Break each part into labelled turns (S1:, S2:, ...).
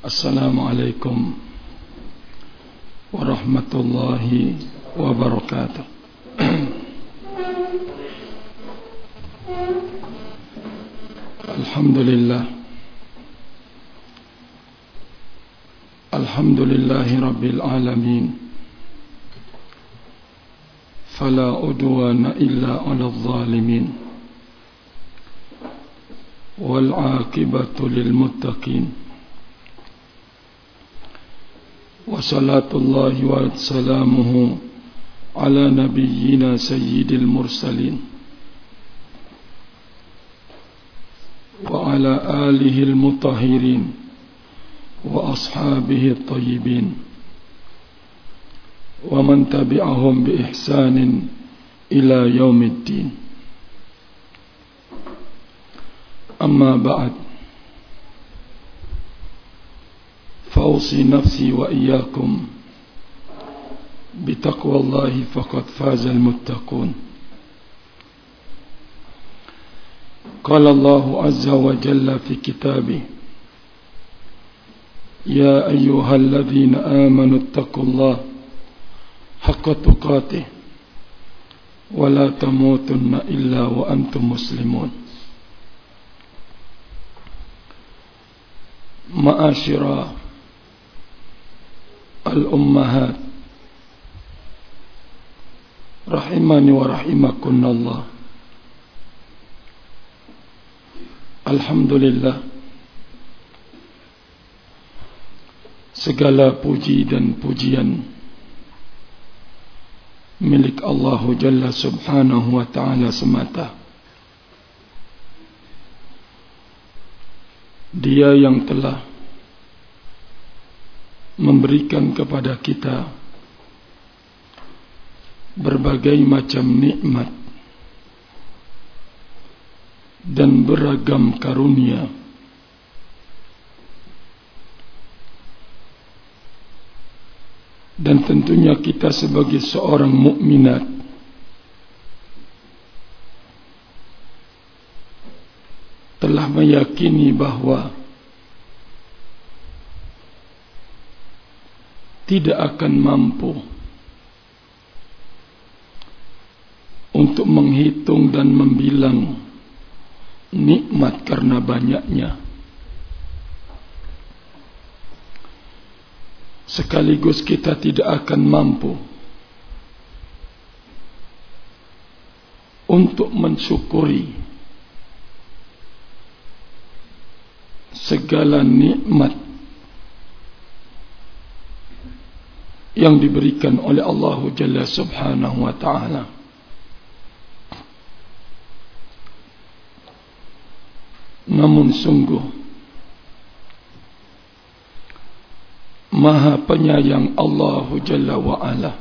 S1: Assalamualaikum warahmatullahi wabarakatuh. Alhamdulillahi rabbil alamin. Fala udwana illa 'alal zalimin. Wal 'aqibatu lil muttaqin. Wa salatullahi wa salamuhu ala nabiyyina sayyidil mursalin wa ala alihi al-mutahhirin wa ashabihi at-tayyibin wa man tabi'ahum bi ihsanin ila yaumiddin. Amma ba'd, fawsi nafsi wa iyyakum bitaqwallahi faqad faza al-muttaqun. Qala Allahu azza wa jalla fi kitabih: Ya ayyuhalladzina amanu ittaqullaha haqqa tuqatih wa la tamutunna illa wa antum muslimun. Ma'asyira al-ummahat rahimani wa rahimakunallah. Alhamdulillah, segala puji dan pujian milik Allah Jalla Subhanahu wa Ta'ala semata. Dia yang telah memberikan kepada kita berbagai macam nikmat dan beragam karunia, dan tentunya kita sebagai seorang mukminat telah meyakini bahawa tidak akan mampu untuk menghitung dan membilang nikmat karena banyaknya. Sekaligus kita tidak akan mampu untuk mensyukuri segala nikmat yang diberikan oleh Allah Jalla Subhanahu wa Ta'ala. Namun sungguh Maha penyayang Allah Jalla wa Ala.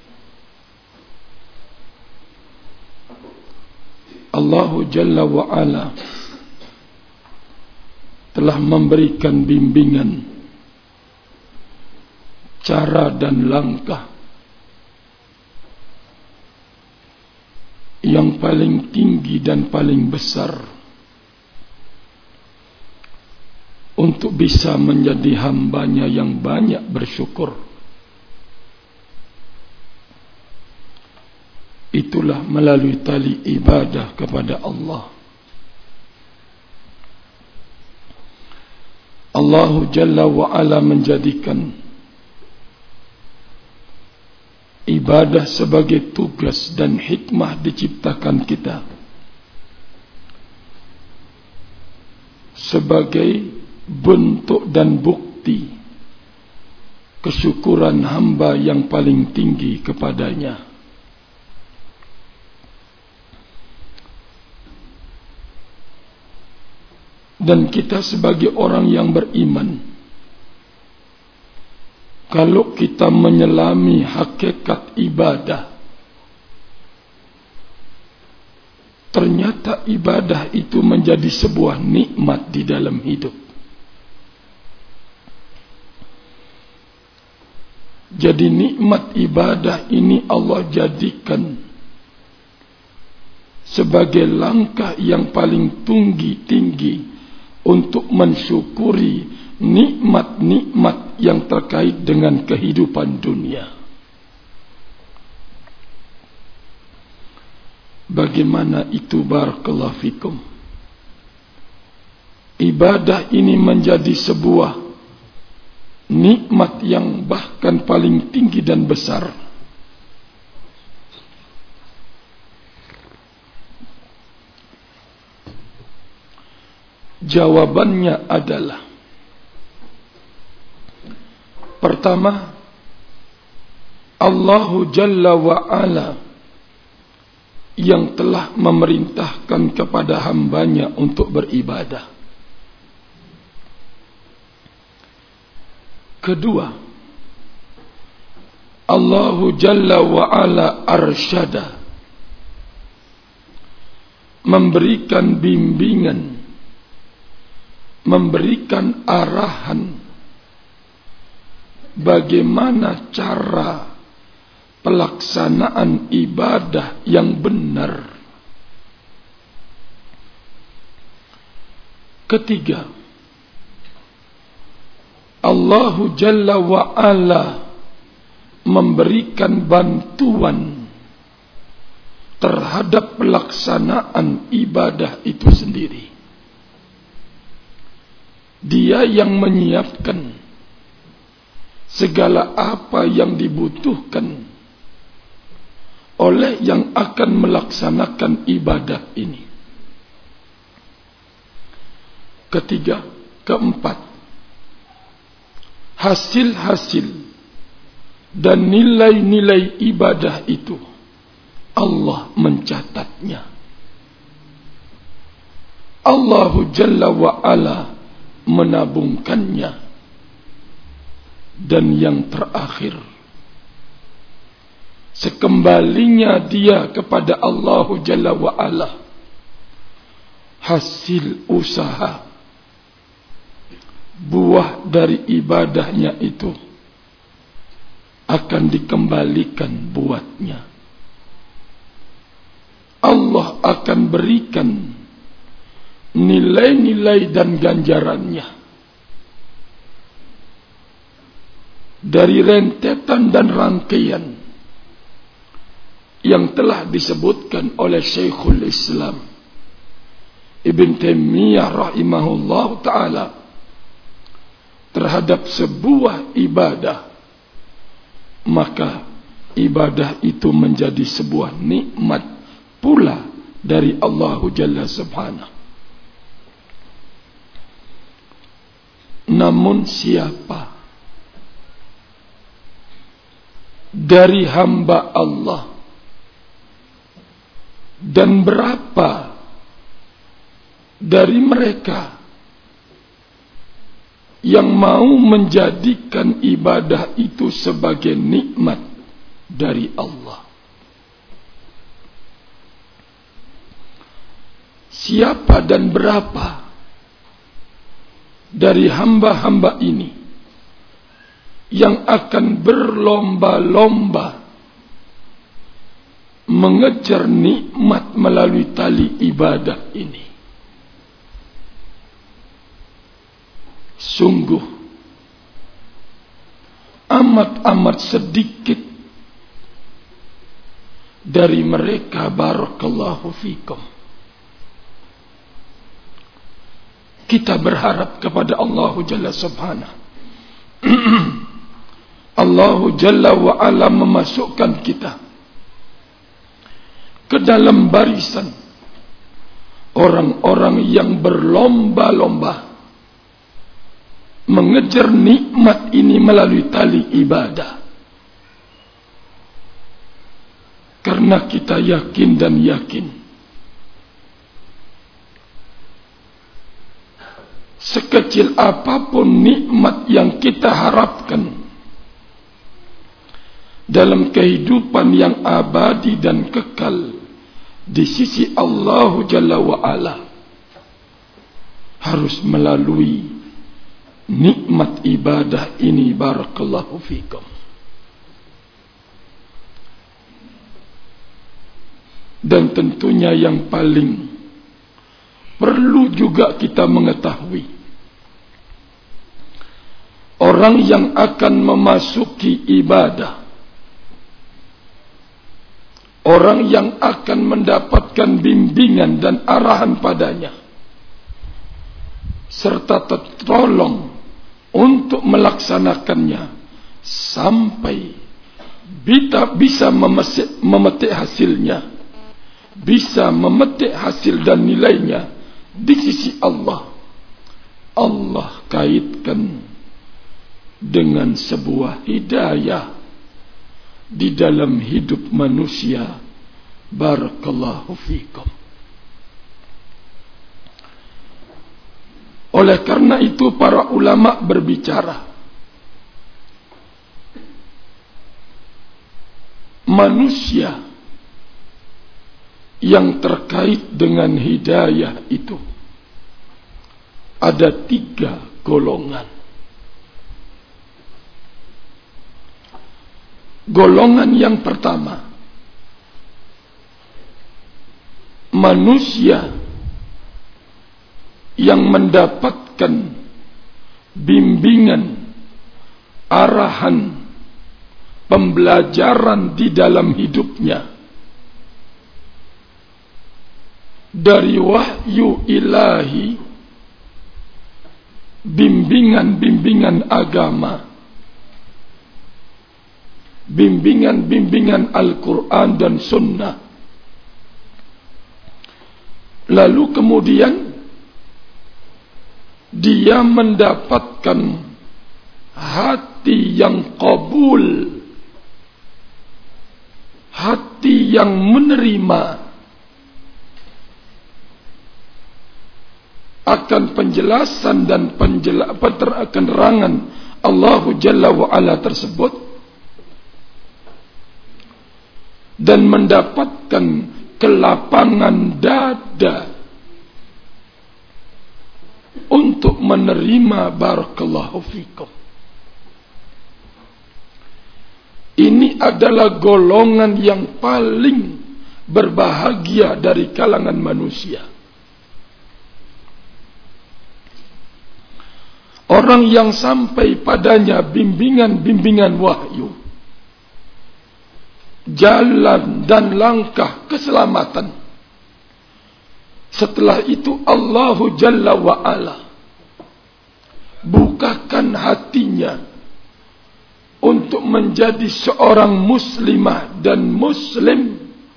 S1: Allah Jalla wa Ala telah memberikan bimbingan, cara dan langkah yang paling tinggi dan paling besar untuk bisa menjadi hambanya yang banyak bersyukur. Itulah melalui tali ibadah kepada Allah. Allah Jalla wa Ala menjadikan ibadah sebagai tugas dan hikmah diciptakan kita sebagai bentuk dan bukti kesyukuran hamba yang paling tinggi kepadanya. Dan kita sebagai orang yang beriman, kalau kita menyelami hakikat ibadah, ternyata ibadah itu menjadi sebuah nikmat di dalam hidup. Jadi nikmat ibadah ini Allah jadikan sebagai langkah yang paling tinggi untuk mensyukuri nikmat-nikmat yang terkait dengan kehidupan dunia. Bagaimana itu barakallahu fikum? Ibadah ini menjadi sebuah nikmat yang bahkan paling tinggi dan besar. Jawabannya adalah, pertama, Allahu Jalla wa'ala yang telah memerintahkan kepada hambanya untuk beribadah. Kedua, Allahu Jalla wa'ala arsyada, memberikan bimbingan, memberikan arahan bagaimana cara pelaksanaan ibadah yang benar. Ketiga, Allahu Jalla wa'ala memberikan bantuan terhadap pelaksanaan ibadah itu sendiri. Dia yang menyiapkan segala apa yang dibutuhkan oleh yang akan melaksanakan ibadah ini. Ketiga, keempat, hasil-hasil dan nilai-nilai ibadah itu Allah mencatatnya. Allahu Jalla wa'ala menabungkannya. Dan yang terakhir, sekembalinya dia kepada Allahu Jalla wa'ala, hasil usaha, buah dari ibadahnya itu akan dikembalikan buatnya. Allah akan berikan nilai-nilai dan ganjarannya dari rentetan dan rangkaian yang telah disebutkan oleh Syekhul Islam Ibn Taimiyah rahimahullah ta'ala terhadap sebuah ibadah, maka ibadah itu menjadi sebuah nikmat pula dari Allah Jalla Subhanahu. Namun siapa dari hamba Allah dan berapa dari mereka yang mau menjadikan ibadah itu sebagai nikmat dari Allah? Siapa dan berapa dari hamba-hamba ini yang akan berlomba-lomba mengejar nikmat melalui tali ibadah ini? Sungguh amat-amat sedikit dari mereka, barakallahu fikum. Kita berharap kepada Allah Jalla Subhanahu. Allah Jalla wa'ala memasukkan kita ke dalam barisan orang-orang yang berlomba-lomba mengejar nikmat ini melalui tali ibadah. Karena kita yakin dan yakin, sekecil apapun nikmat yang kita harapkan dalam kehidupan yang abadi dan kekal di sisi Allah Jalla wa'ala, harus melalui nikmat ibadah ini, barakallahu fikum. Dan tentunya yang paling perlu juga kita mengetahui, orang yang akan memasuki ibadah, orang yang akan mendapatkan bimbingan dan arahan padanya, serta tertolong untuk melaksanakannya sampai bisa memetik hasilnya, bisa memetik hasil dan nilainya di sisi Allah. Allah kaitkan dengan sebuah hidayah di dalam hidup manusia. Barakallahu fikum. Oleh karena itu para ulama berbicara, manusia yang terkait dengan hidayah itu ada 3 golongan. Golongan yang pertama, manusia yang mendapatkan bimbingan, arahan, pembelajaran di dalam hidupnya dari wahyu ilahi, bimbingan-bimbingan agama, bimbingan-bimbingan Al-Quran dan Sunnah. Lalu kemudian dia mendapatkan hati yang qabul, hati yang menerima akan penjelasan dan penerangan Allah Jalla wa'ala tersebut, dan mendapatkan kelapangan dada untuk menerima. Barakallahu fikum. Ini adalah golongan yang paling berbahagia dari kalangan manusia. Orang yang sampai padanya bimbingan-bimbingan wahyu, jalan dan langkah keselamatan. Setelah itu Allah Jalla wa'ala bukakan hatinya untuk menjadi seorang muslimah dan muslim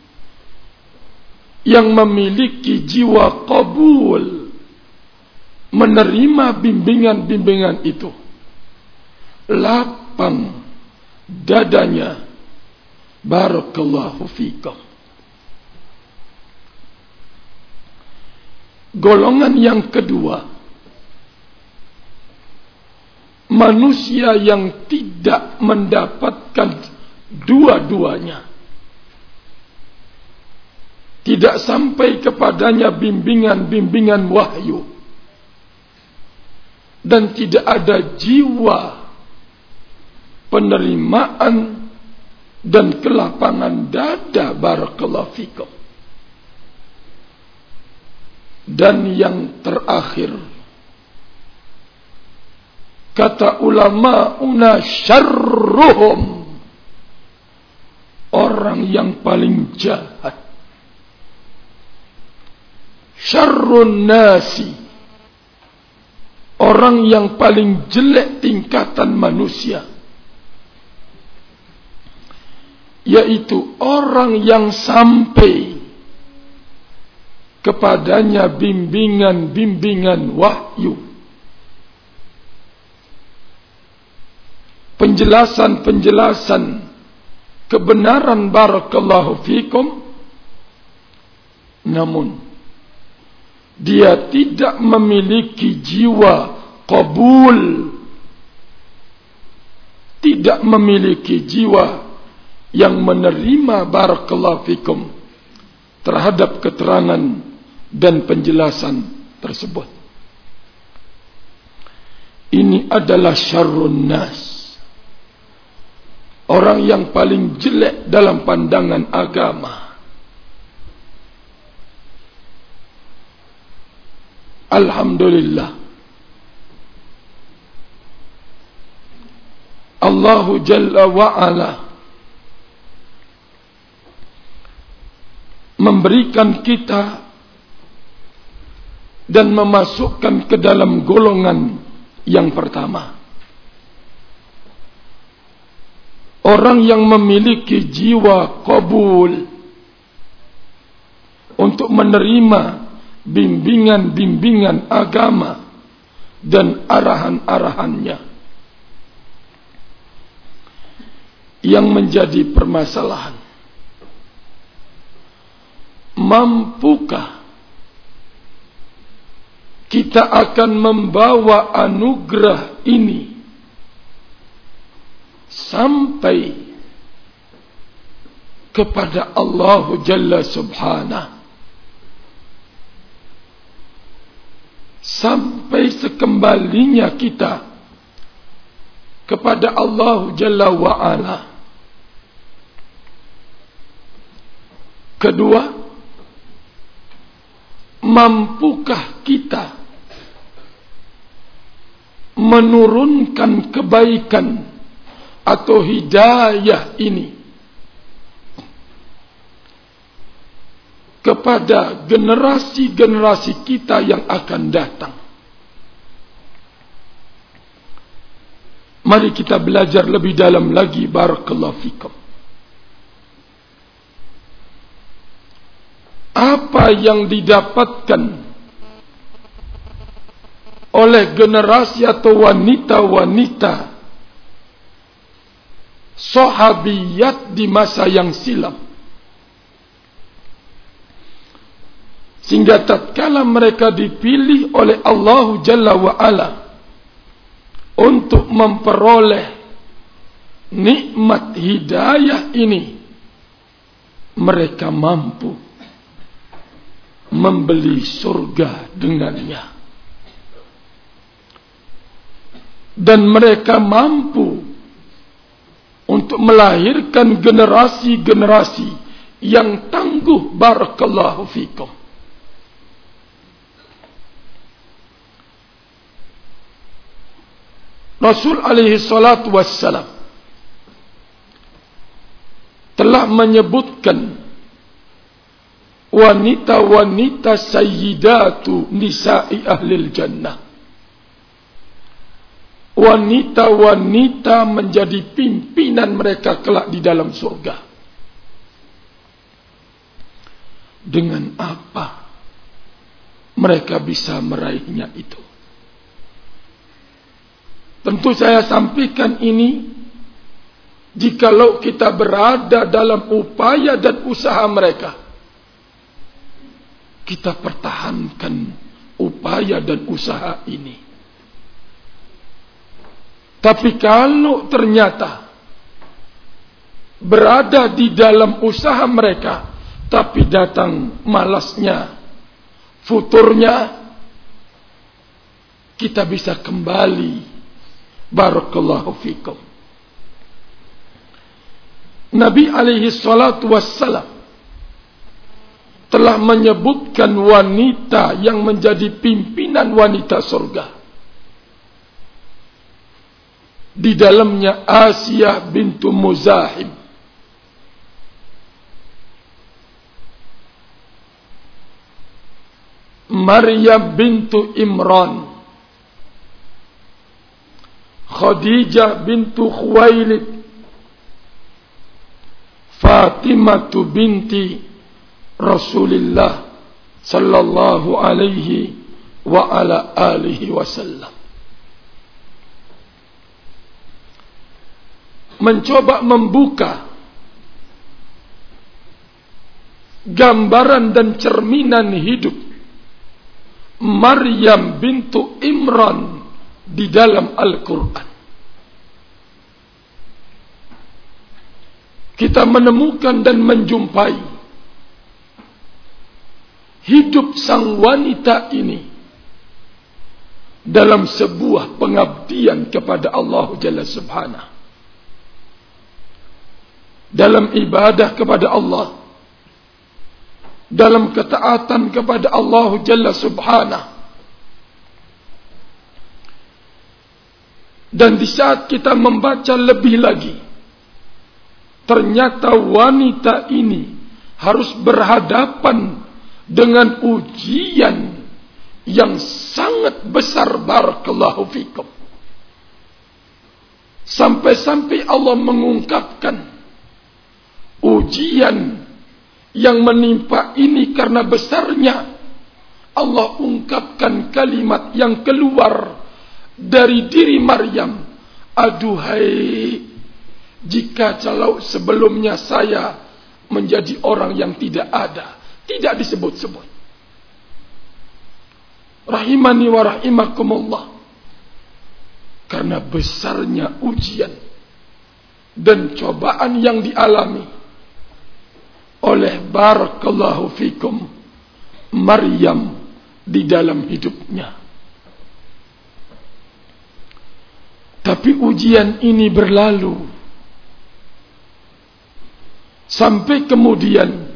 S1: yang memiliki jiwa qabul, menerima bimbingan-bimbingan itu. Lapang dadanya. Barakallahu fikum. Golongan yang kedua, manusia yang tidak mendapatkan dua-duanya, tidak sampai kepadanya bimbingan-bimbingan wahyu, dan tidak ada jiwa penerimaan dan kelapangan dada. Barakallahu fikum. Dan yang terakhir, kata ulama syarruhum, orang yang paling jahat, syarrun nasi, orang yang paling jelek tingkatan manusia, yaitu orang yang sampai kepadanya bimbingan-bimbingan wahyu, penjelasan-penjelasan kebenaran. Barakallahu fikum. Namun dia tidak memiliki jiwa qabul, tidak memiliki jiwa yang menerima. Barakallahu fikum terhadap keterangan dan penjelasan tersebut. Ini adalah syarrun nas, orang yang paling jelek dalam pandangan agama. Alhamdulillah, Allah Jalla wa'ala memberikan kita dan memasukkan ke dalam golongan yang pertama, orang yang memiliki jiwa qabul untuk menerima bimbingan-bimbingan agama dan arahan-arahannya. Yang menjadi permasalahan, mampukah kita akan membawa anugerah ini sampai kepada Allah Jalla Subhanahu, sampai sekembalinya kita kepada Allah Jalla wa'ala. Kedua, mampukah kita menurunkan kebaikan atau hidayah ini kepada generasi-generasi kita yang akan datang? Mari kita belajar lebih dalam lagi. Barakallahu fikum. Apa yang didapatkan oleh generasi atau wanita-wanita sahabiyat di masa yang silam, sehingga tatkala mereka dipilih oleh Allah Jalla wa'ala untuk memperoleh nikmat hidayah ini, mereka mampu membeli surga dengannya, dan mereka mampu untuk melahirkan generasi-generasi yang tangguh. Barakallahu fikum. Rasul alaihi salatu wassalam telah menyebutkan wanita-wanita sayyidatu nisa'i ahlil jannah, wanita-wanita menjadi pimpinan mereka kelak di dalam surga. Dengan apa mereka bisa meraihnya itu? Tentu saya sampaikan ini jikalau kita berada dalam upaya dan usaha mereka. Kita pertahankan upaya dan usaha ini. Tapi kalau ternyata berada di dalam usaha mereka, tapi datang malasnya, futurnya, kita bisa kembali. Barakallahu fikum. Nabi alaihi salatu wassalam telah menyebutkan wanita yang menjadi pimpinan wanita surga. Di dalamnya Asia bintu Muzahim, Maryam bintu Imran, Khadijah bintu Khuwailid, Fatimah binti Rasulullah sallallahu alaihi wa ala alihi wasallam. Mencoba membuka gambaran dan cerminan hidup Maryam bintu Imran di dalam Al-Quran. Kita menemukan dan menjumpai hidup sang wanita ini dalam sebuah pengabdian kepada Allah Jalla Subhanahu, dalam ibadah kepada Allah, dalam ketaatan kepada Allah Jalla Subhanahu, Dan di saat kita membaca lebih lagi, ternyata wanita ini harus berhadapan dengan ujian yang sangat besar. Barakallahu fikum. Sampai-sampai Allah mengungkapkan ujian yang menimpa ini karena besarnya. Allah ungkapkan kalimat yang keluar dari diri Maryam. Aduhai, jika kalau sebelumnya saya menjadi orang yang tidak ada, tidak disebut-sebut. Rahimani wa rahimakumullah. Karena besarnya ujian dan cobaan yang dialami oleh barakallahu fikum Maryam di dalam hidupnya. Tapi ujian ini berlalu sampai kemudian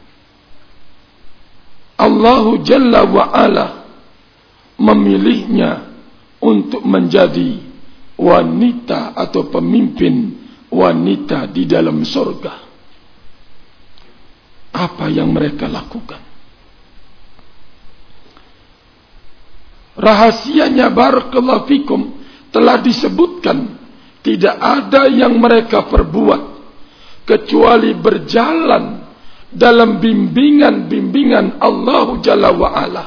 S1: Allah Jalla wa'ala memilihnya untuk menjadi wanita atau pemimpin wanita di dalam surga. Apa yang mereka lakukan? Rahasianya barakallahu fikum telah disebutkan. Tidak ada yang mereka perbuat kecuali berjalan dalam bimbingan Allah Jalla wa'ala,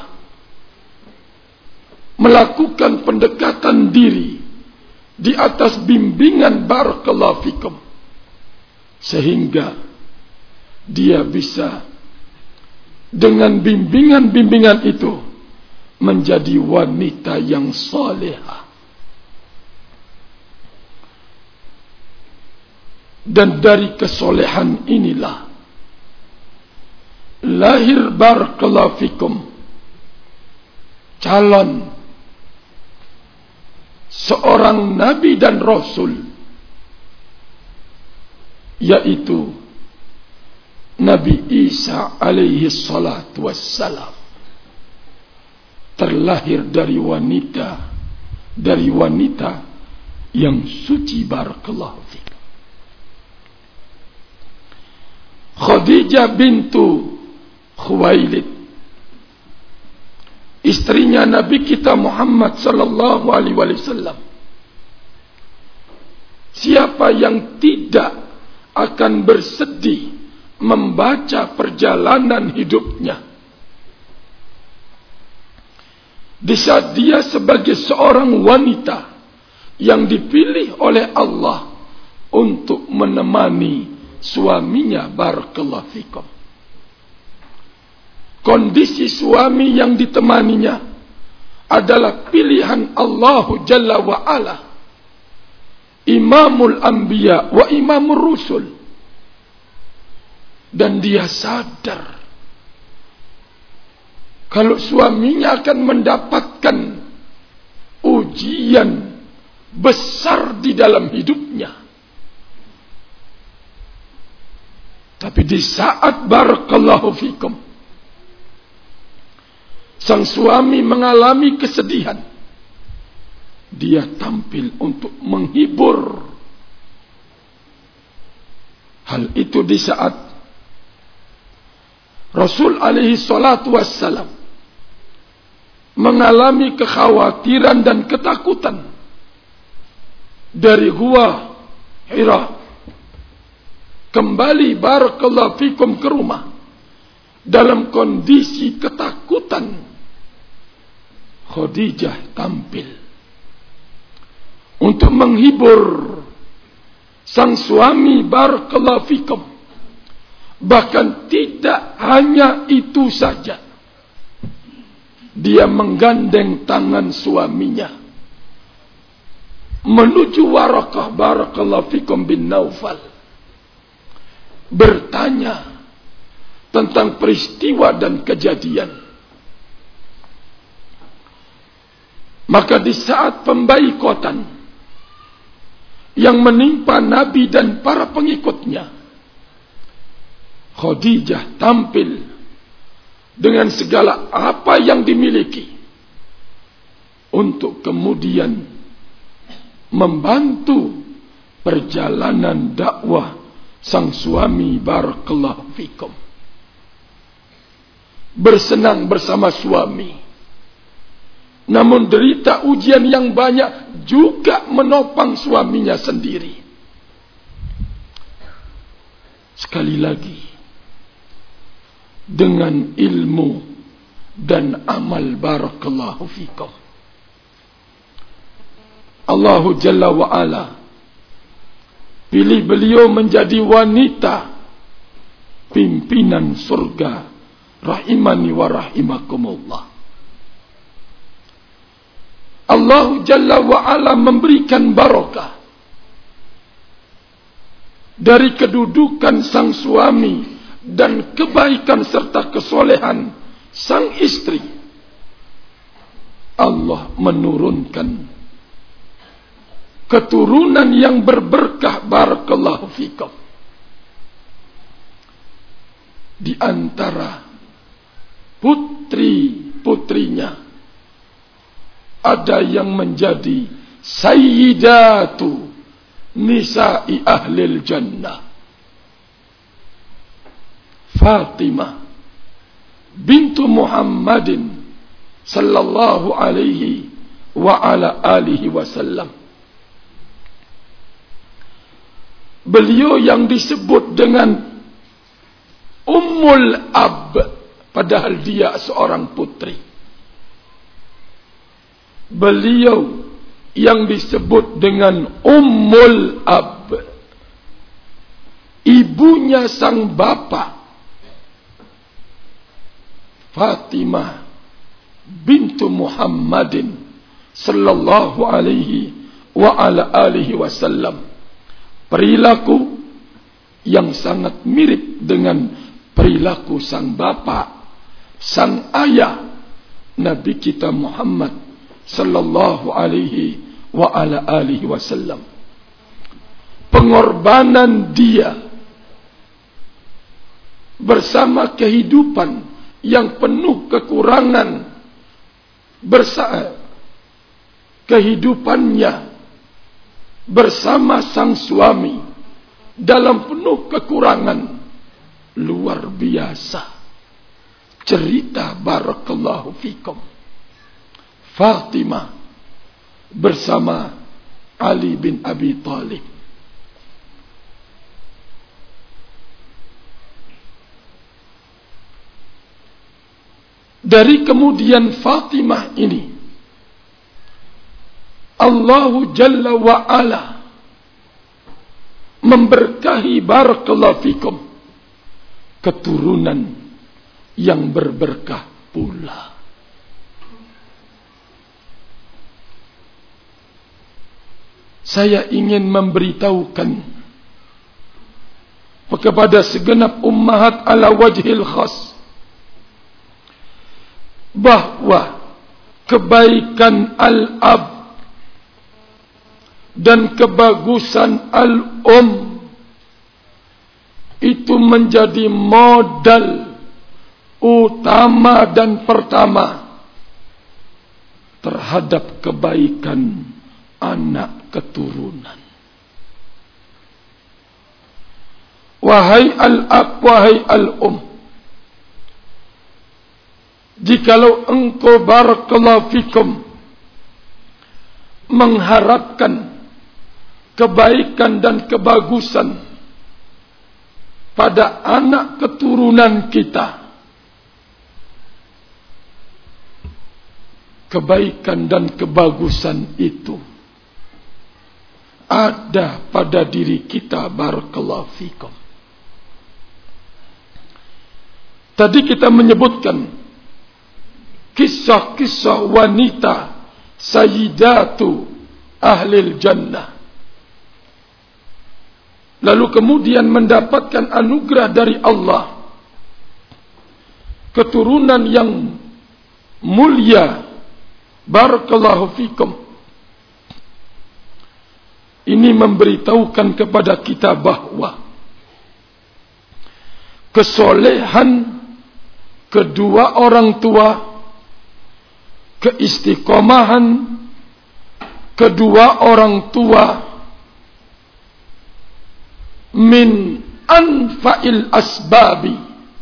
S1: melakukan pendekatan diri di atas bimbingan barakallahu fikum, sehingga dia bisa dengan bimbingan itu menjadi wanita yang salehah. Dan dari kesolehan inilah lahir barakallahu fikum calon seorang nabi dan rasul, yaitu Nabi Isa alaihi salatu wassalam, terlahir dari wanita yang suci barakallahu fikum. Khadijah bintu Khuwailid, istrinya Nabi kita Muhammad sallallahu alaihi wasallam. Siapa yang tidak akan bersedih membaca perjalanan hidupnya di saat dia sebagai seorang wanita yang dipilih oleh Allah untuk menemani suaminya barakallahu fikum. Kondisi suami yang ditemaninya adalah pilihan Allah Jalla wa'ala, Imamul Anbiya wa Imamul Rusul. Dan dia sadar kalau suaminya akan mendapatkan ujian besar di dalam hidupnya. Tapi di saat barakallahu fikum sang suami mengalami kesedihan, dia tampil untuk menghibur. Hal itu di saat Rasul alaihi salatu wassalam mengalami kekhawatiran dan ketakutan dari Gua Hira, kembali barakallahu fikum ke rumah dalam kondisi ketakutan. Khadijah tampil untuk menghibur sang suami barakallahu fikum. Bahkan tidak hanya itu saja, dia menggandeng tangan suaminya menuju Waraqah barakallahu fikum bin Naufal, bertanya tentang peristiwa dan kejadian. Maka di saat pembaikotan yang menimpa Nabi dan para pengikutnya, Khadijah tampil dengan segala apa yang dimiliki untuk kemudian membantu perjalanan dakwah sang suami, barakallahu fikum. Bersenang bersama suami, namun derita ujian yang banyak juga menopang suaminya sendiri. Sekali lagi, dengan ilmu dan amal, barakallahu fikum, Allah Jalla wa'ala pilih beliau menjadi wanita pimpinan surga, rahimani wa rahimakumullah. Allah Jalla wa'ala memberikan barakah dari kedudukan sang suami dan kebaikan serta kesolehan sang istri. Allah menurunkan keturunan yang berberkah, barakallahu fikum. Di antara putri-putrinya ada yang menjadi sayyidatu nisa'i ahlil jannah, Fatimah bintu Muhammadin sallallahu alaihi wa ala alihi wasallam. Beliau yang disebut dengan Ummul Ab, padahal dia seorang putri. Beliau yang disebut dengan Ummul Ab, ibunya sang bapa, Fatimah bintu Muhammadin sallallahu alaihi wa ala alihi wasallam. Perilaku yang sangat mirip dengan perilaku sang bapa, sang ayah Nabi kita Muhammad sallallahu alaihi wa ala alihi wasallam. Pengorbanan dia bersama kehidupan yang penuh kekurangan, kehidupannya bersama sang suami dalam penuh kekurangan, luar biasa. Cerita, barakallahu fikum, Fatimah bersama Ali bin Abi Thalib. Dari kemudian Fatimah ini, Allah Jalla wa'ala memberkahi, barakallahu fikum, keturunan yang berberkah pula. Saya ingin memberitahukan kepada segenap ummahat ala wajhil khas bahwa kebaikan al-ab dan kebagusan al-um itu menjadi modal utama dan pertama terhadap kebaikan anak keturunan. Wahai al-ab, wahai al-um, jikalau engkau, barakallahu fikum, mengharapkan kebaikan dan kebagusan pada anak keturunan kita, kebaikan dan kebagusan itu ada pada diri kita, barakallahu fikum. Tadi kita menyebutkan kisah-kisah wanita sayyidatu ahlil jannah, lalu kemudian mendapatkan anugerah dari Allah, keturunan yang mulia, barakallahu fikum. Ini memberitahukan kepada kita bahwa kesolehan kedua orang tua, keistiqomahan kedua orang tua min anfa'il asbabi,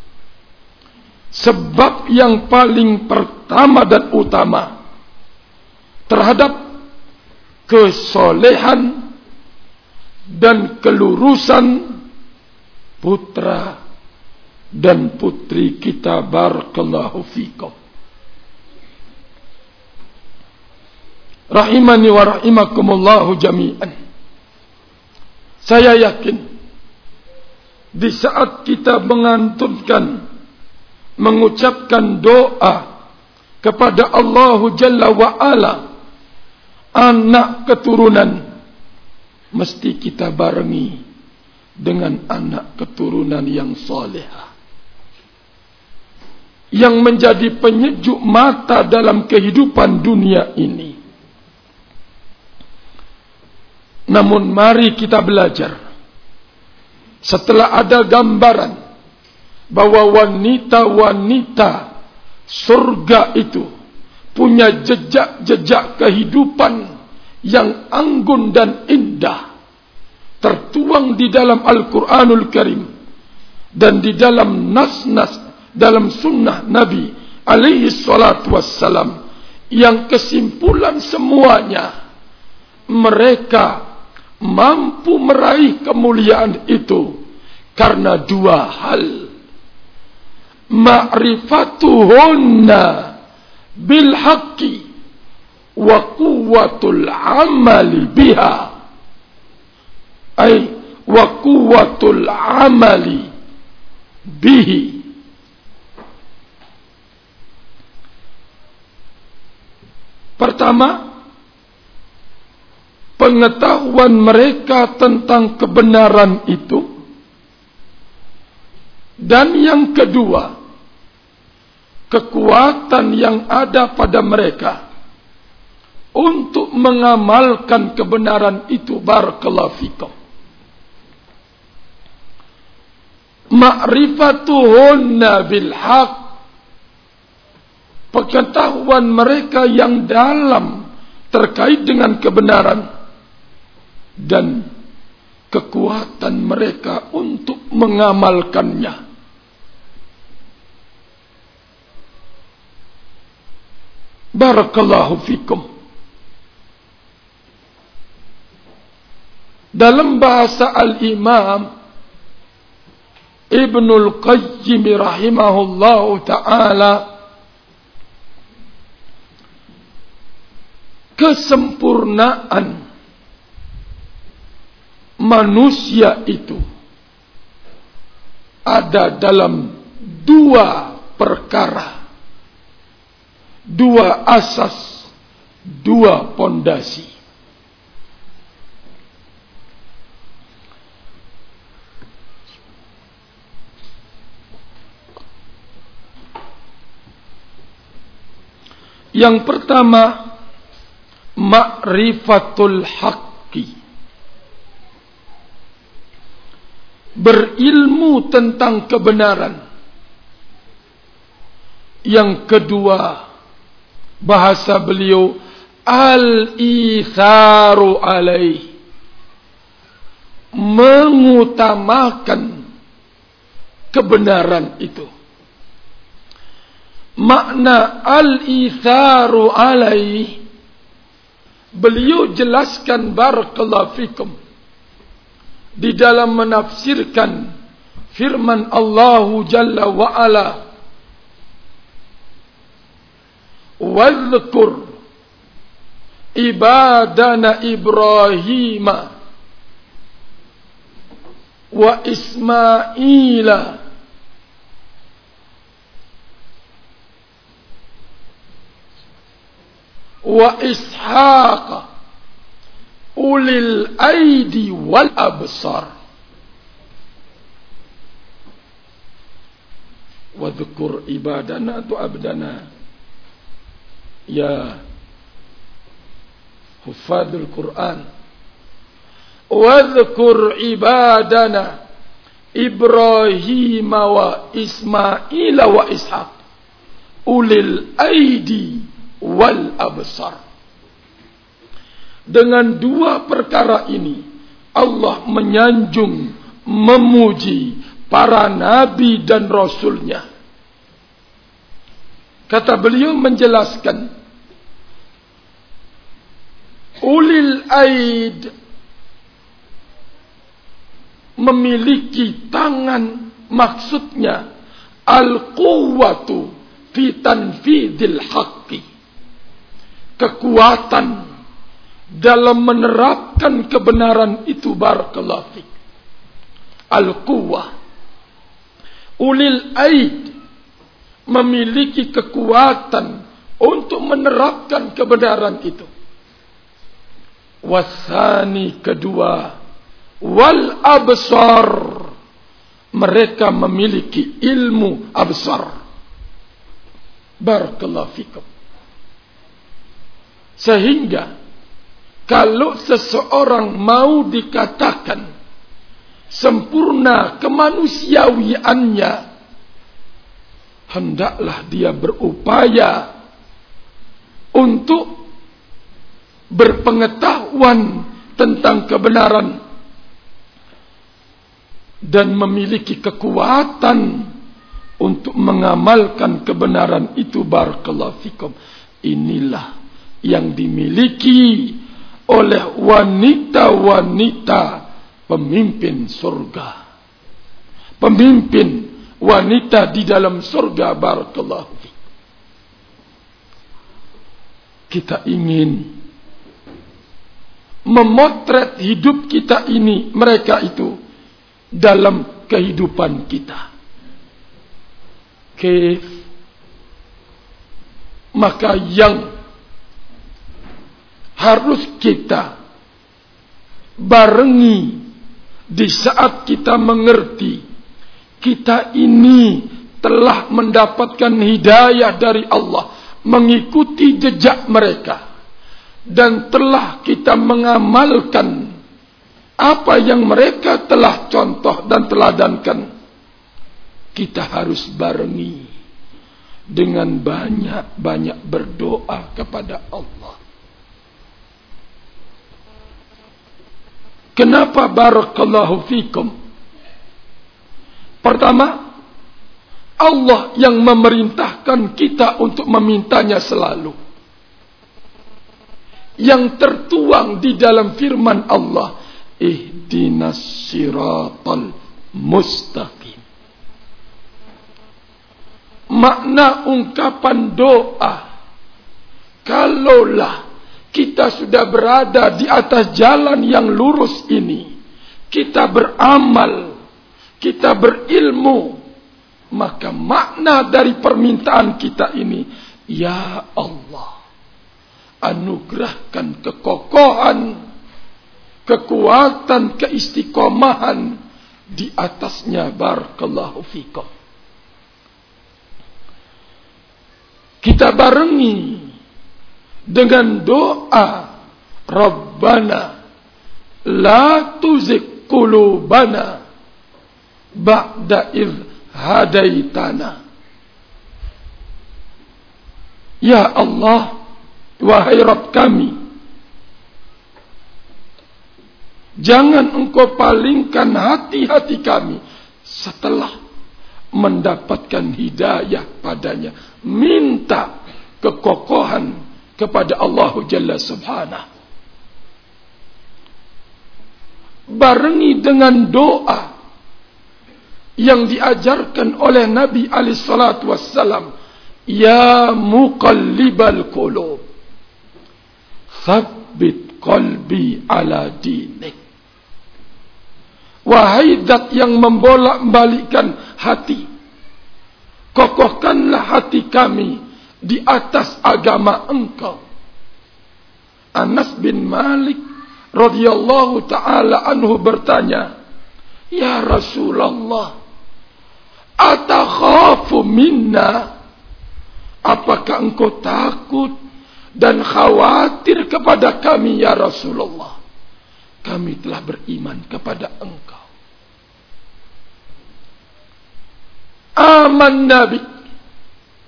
S1: sebab yang paling pertama dan utama terhadap kesolehan dan kelurusan putra dan putri kita. Barakallahu fikum. Rahimani wa rahimakumullahu jami'an. Saya yakin di saat kita mengucapkan doa kepada Allah Jalla wa Ala anak keturunan, mesti kita barengi dengan anak keturunan yang salihah, yang menjadi penyejuk mata dalam kehidupan dunia ini. Namun mari kita belajar, setelah ada gambaran bahwa wanita-wanita surga itu punya jejak-jejak kehidupan yang anggun dan indah, tertuang di dalam Al-Quranul Karim dan di dalam nas-nas dalam sunnah Nabi alaihi salatu wassalam, yang kesimpulan semuanya mereka mampu meraih kemuliaan itu karena dua hal: ma'rifatuhunna bil haqqi wa quwwatul amali biha, ay wa quwwatul amali bihi. Pertama, pengetahuan mereka tentang kebenaran itu. Dan yang kedua, kekuatan yang ada pada mereka untuk mengamalkan kebenaran itu. Barakallahu fikum. Ma'rifatuhunna bil haq, pengetahuan mereka yang dalam terkait dengan kebenaran, dan kekuatan mereka untuk mengamalkannya. Barakallahu fikum. Dalam bahasa Al-Imam Ibnul Qayyim rahimahullahu ta'ala, kesempurnaan manusia itu ada dalam dua perkara, dua asas, dua pondasi. Yang pertama, ma'rifatul haqqi, berilmu tentang kebenaran. Yang kedua, bahasa beliau al-itharu alaih, mengutamakan kebenaran itu. Makna al-itharu alaih, beliau jelaskan barakallahu fikum di dalam menafsirkan firman Allah Jalla wa Ala, wadhkur ibadana Ibrahim wa Ismaila wa Ishaq ulil aidi wal absar. Wadhkur ibadana tu abdana, ya hufadul Quran, wadhkur ibadana Ibrahim wa Ismail wa Ishaq ulil aidi wal absar. Dengan dua perkara ini Allah menyanjung, memuji para nabi dan rasulnya. Kata beliau menjelaskan, ulil aid, memiliki tangan, maksudnya al-quwwatu fi tanfidil haqqi, kekuatan dalam menerapkan kebenaran itu. Barakallahu fik. Al-quwwah, ulil aid, memiliki kekuatan untuk menerapkan kebenaran itu. Wasani, kedua, wal absar, mereka memiliki ilmu absar. Barakallahu fikum. Sehingga kalau seseorang mau dikatakan sempurna kemanusiawiannya, hendaklah dia berupaya untuk berpengetahuan tentang kebenaran dan memiliki kekuatan untuk mengamalkan kebenaran itu. Barakallahu fikum. Inilah yang dimiliki oleh wanita-wanita pemimpin surga, pemimpin wanita di dalam surga. Barakallahu fikum. Kita ingin memotret hidup kita ini, mereka itu dalam kehidupan kita. Maka yang harus kita barengi di saat kita mengerti kita ini telah mendapatkan hidayah dari Allah, mengikuti jejak mereka, dan telah kita mengamalkan apa yang mereka telah contoh dan teladankan, kita harus barengi dengan banyak-banyak berdoa kepada Allah. Kenapa barakallahu fikum? Pertama, Allah yang memerintahkan kita untuk memintanya selalu. Yang tertuang di dalam firman Allah, ihdinas siratal mustaqim. Makna ungkapan doa, kalaulah kita sudah berada di atas jalan yang lurus ini, kita beramal, kita berilmu, maka makna dari permintaan kita ini, ya Allah, anugerahkan kekokohan, kekuatan, keistiqomahan di atasnya. Barakallahu fikum. Kita barengi dengan doa, Rabbana la tuzigh qulubana ba'da idh hadaitana. Ya Allah, wahai Rabb kami, jangan Engkau palingkan hati-hati kami setelah mendapatkan hidayah padanya. Minta kekokohan kepada Allah Jalla Subhanahu. Barengi dengan doa yang diajarkan oleh Nabi alaihi salatu wassalam, ya muqallibal qulub, tsabbit qalbi ala dinik. Wahai zat yang membolak-balikkan hati, kokohkanlah hati kami di atas agama Engkau. Anas bin Malik radhiyallahu ta'ala anhu bertanya, ya Rasulullah, atakhafu minna, apakah engkau takut dan khawatir kepada kami ya Rasulullah? Kami telah beriman kepada Engkau. Aman Nabi,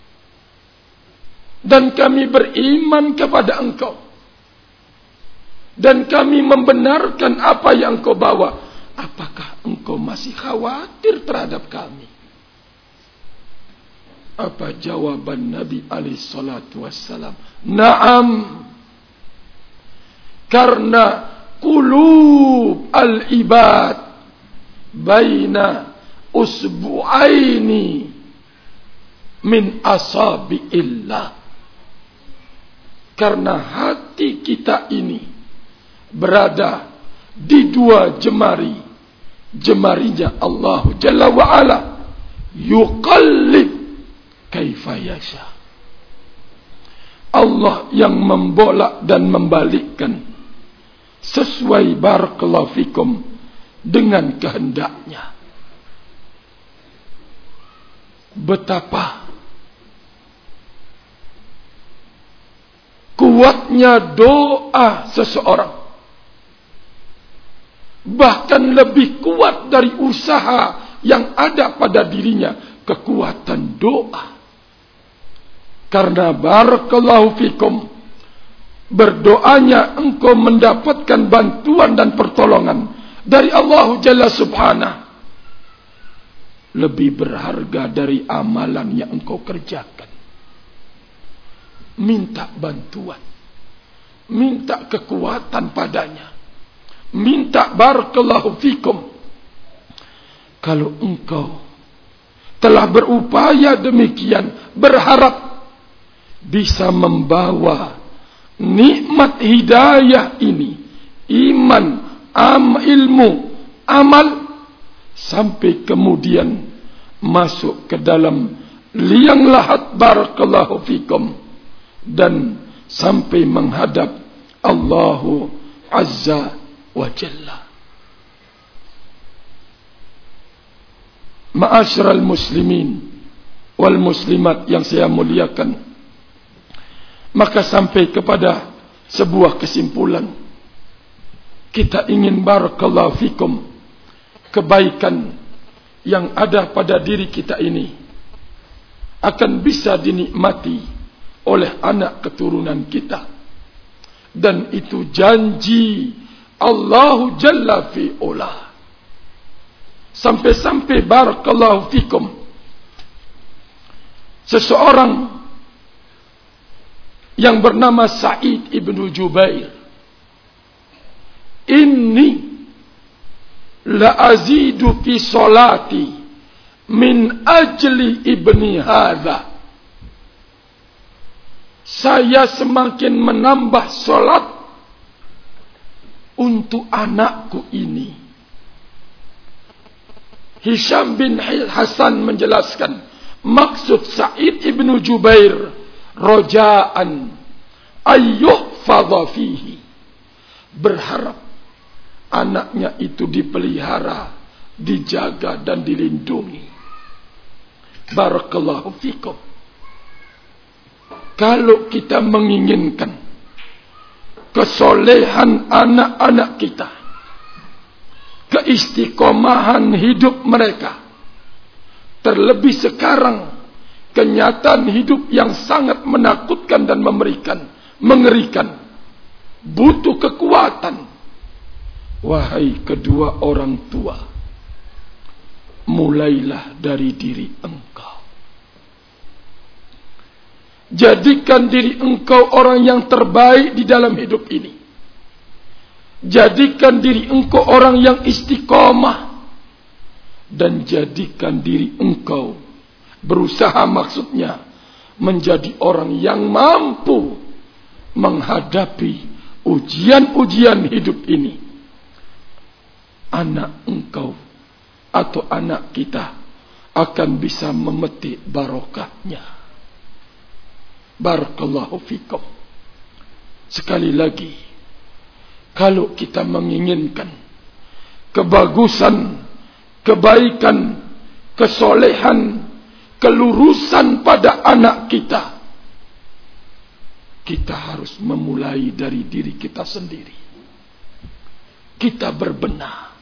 S1: dan kami beriman kepada Engkau. dan kami membenarkan apa yang engkau bawa, apakah engkau masih khawatir terhadap kami? Apa jawaban Nabi alaihi salatu wassalam? Naam. Karena qulub al-ibad baina usbu'aini min asabi'illah. Karena hati kita ini berada di dua jemari, jemarinya Allah Jalla wa'ala. Yuqallib kaifa yasha. Allah yang membolak dan membalikkan sesuai barakallahu fikum dengan kehendaknya. Betapa kuatnya doa seseorang, bahkan lebih kuat dari usaha yang ada pada dirinya, kekuatan doa. Karena barakallahu fikum, berdoanya engkau mendapatkan bantuan dan pertolongan dari Allah Jalla Subhanahu, lebih berharga dari amalan yang engkau kerjakan. Minta bantuan, minta kekuatan padanya, minta barakallahu fikum. Kalau engkau telah berupaya demikian, berharap bisa membawa nikmat hidayah ini, iman, ilmu, amal, sampai kemudian masuk ke dalam liang lahat barakallahu fikum, dan sampai menghadap Allah Azza wa Jalla. Ma'asyiral muslimin wal muslimat yang saya muliakan, maka sampai kepada sebuah kesimpulan, kita ingin barakallahu fikum kebaikan yang ada pada diri kita ini akan bisa dinikmati oleh anak keturunan kita, dan itu janji Allah Jalla fi'ula. Sampai-sampai barakallahu fikum, seseorang yang bernama Sa'id ibn Jubair, inni la azidu fi salati min ajli ibni hadha. Saya semakin menambah salat untuk anakku ini. Hisham bin Hasan menjelaskan, maksud Sa'id ibn Jubair roja'an ayyuhfadha fihi, berharap anaknya itu dipelihara, dijaga dan dilindungi. Barakallahu fikum. Kalau kita menginginkan kesolehan anak-anak kita, keistiqomahan hidup mereka, terlebih sekarang kenyataan hidup yang sangat menakutkan dan mengerikan, butuh kekuatan. Wahai kedua orang tua, mulailah dari diri engkau. Jadikan diri engkau orang yang terbaik di dalam hidup ini. Jadikan diri engkau orang yang istiqomah, dan jadikan diri engkau berusaha, maksudnya menjadi orang yang mampu menghadapi ujian-ujian hidup ini. Anak engkau atau anak kita akan bisa memetik barokahnya. Barakallahu fikum. Sekali lagi, kalau kita menginginkan kebagusan, kebaikan, kesolehan, kelurusan pada anak kita, kita harus memulai dari diri kita sendiri. Kita berbenah.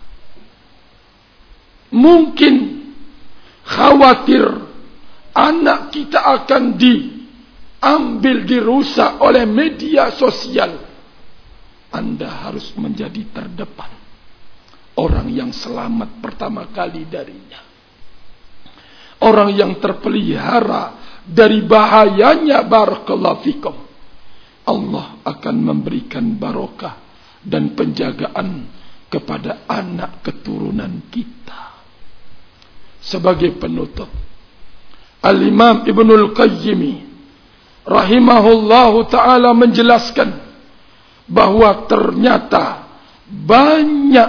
S1: Mungkin khawatir anak kita akan diambil, dirusak oleh media sosial, Anda harus menjadi terdepan, orang yang selamat pertama kali darinya, orang yang terpelihara dari bahayanya. Barakallahu fikum. Allah akan memberikan barokah dan penjagaan kepada anak keturunan kita. Sebagai penutup, Al-Imam Ibnul Qayyim rahimahullahu ta'ala menjelaskan bahwa ternyata banyak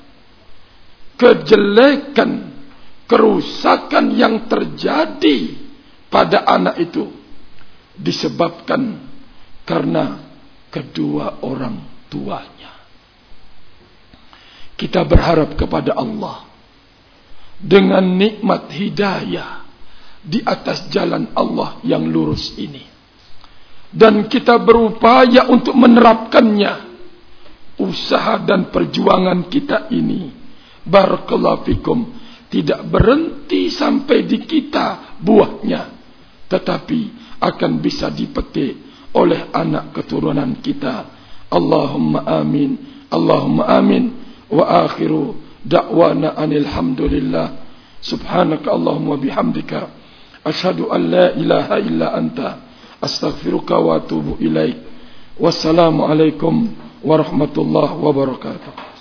S1: kejelekan, kerusakan yang terjadi pada anak itu disebabkan karena kedua orang tuanya. Kita berharap kepada Allah dengan nikmat hidayah di atas jalan Allah yang lurus ini, dan kita berupaya untuk menerapkannya. Usaha dan perjuangan kita ini, barakallahu fikum, tidak berhenti sampai di kita buahnya, tetapi akan bisa dipetik oleh anak keturunan kita. Allahumma amin, Allahumma amin. Wa akhiru da'wana anil hamdulillah. Subhanaka Allahumma bihamdika, asyhadu an la ilaha illa anta, astaghfiruka wa atubu ilaik. Wassalamu alaikum warahmatullahi wabarakatuh.